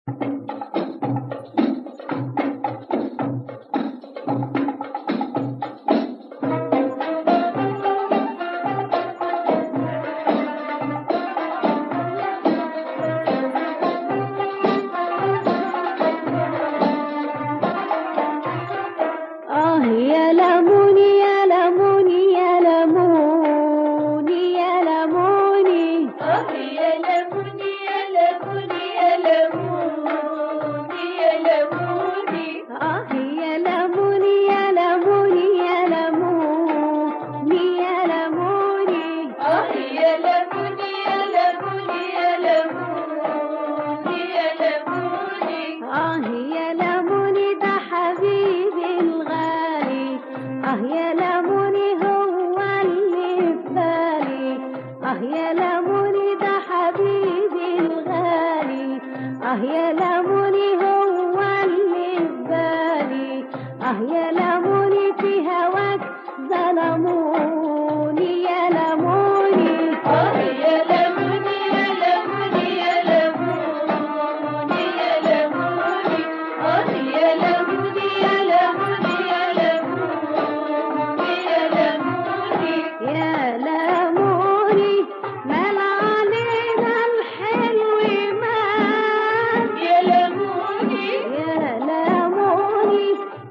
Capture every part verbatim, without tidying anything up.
آه يا لموني يا لموني يا لموني يا لموني آه يا لموني يا لموني يا لموني يا لموني آه يا لموني يا لموني يا لموني يا لموني آه يا لموني يا لموني يا لموني يا لموني آه يا لموني ده حبيبي الغالي آه يا لموني هو اللي في بالي آه يا لموني ده حبيبي الغالي آه يا لموني هو اللي في بالي آه يا لموني في هواك ظلموني يا لموني آه يا لموني يا لموني يا لموني يا لموني آه يا لموني يا لموني يا لموني يا لموني يا لموني مال علينا الحلو مال يا لموني يا لموني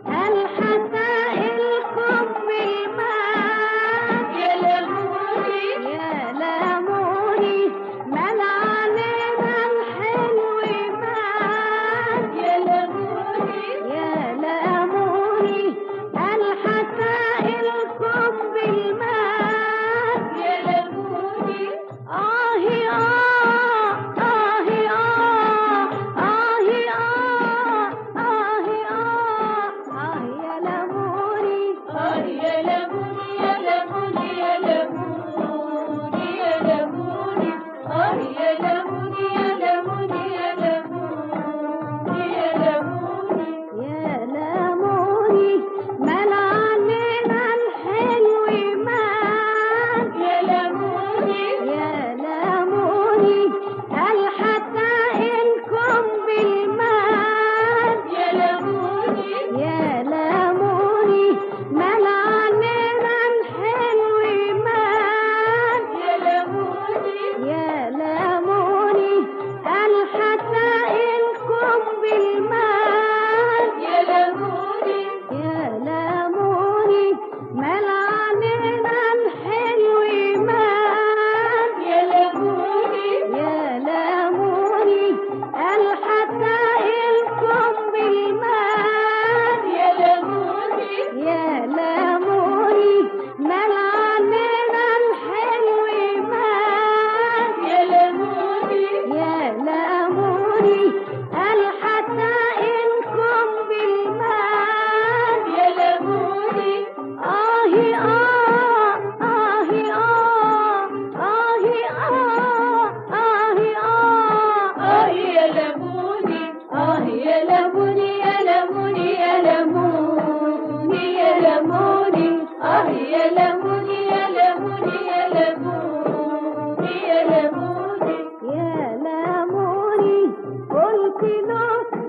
الحسائلكم بالمال يا لموني يا لموني مال علينا الحلو مال يا لموني يا لموني الحسائلكم بالمال يا لموني آهي آه آهي آه آهي آه آهي آه آه يا لموني آه يا لموني يا لموني يا لموني يا لموني آه يا لموني يا لموني يا لموني يا لموني يا لموني مال علينا الحلو مال يا لموني يا لموني الحسائلكم بالمال يا لموني يا لموني مال علينا الحلو مال يا لموني يا لموني الحسائلكم بالمال يا لموني يا لموني مال علينا الحلو مال يا لموني يا لموني الحسائلكم بالمال يا لموني يا لموني مال علينا الحلو مال يا لموني يا لموني الحسائلكم بالمال يا لموني آهي آه آهي آه آهي آه آهي آه آه يا لموني آه يا لموني يا لموني يا لموني يا لموني آه يا لموني يا لموني يا لموني يا لموني يا لموني قلت له